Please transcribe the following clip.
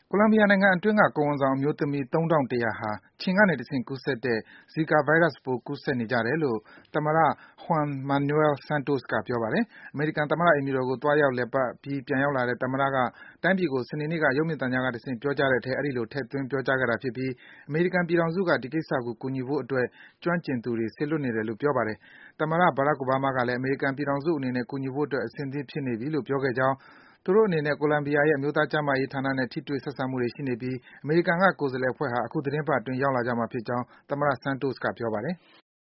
ကိုလံဘီယာနိုင်ငံအတွင်းက ကိုယ်ဝန်ဆောင်အမျိုးသမီး ၃,၁၀၀ ဟာ ခြင်ကနေတဆင့် ကူးစက်တဲ့ Zika ဗိုင်းရပ်စ်ပိုး ကူးစက်နေကြတယ်လို့ သမ္မတ Juan Manuel Santos က ပြောပါတယ်။ အမေရိကန်သမ္မတအိမ်ဖြူတော်ကို သွားရောက်လည်ပတ်ပြီး ပြန်ရောက်လာတဲ့ သမ္မတက တိုင်းပြည်ကို စနေနေ့က ရုပ်မြင်သံကြားကတဆင့် ပြောကြားတဲ့အထဲ အဲဒီလို ထည့်သွင်း ပြောကြားခဲ့တာဖြစ်ပြီး အမေရိကန်ပြည်ထောင်စုက ဒီကိစ္စကို ကူညီဖို့အတွက် ကျွမ်းကျင်သူတွေ စေလွှတ်နေတယ်လို့ ပြောပါတယ်။ သမ္မတ Barack Obama ကလည်း အမေရိကန်ပြည်ထောင်စုအနေနဲ့ ကူညီဖို့အတွက် အဆင်သင့်ဖြစ်နေပြီလို့ ပြောခဲ့ကြောင်း၊ သူတို့အနေနဲ့ ကိုလံဘီယာရဲ့ အမျိုးသားကျန်းမာရေးဌာနနဲ့ ထိတွေ့ ဆက်ဆံမှုတွေရှိနေပြီး အမေရိကန်က ကိုယ်စားလှယ်အဖွဲ့ဟာ အခုသီတင်းပတ်အတွင်း ရောက်လာကြမှာဖြစ်ကြောင်း သမ္မတ Santos က ပြောပါတယ်။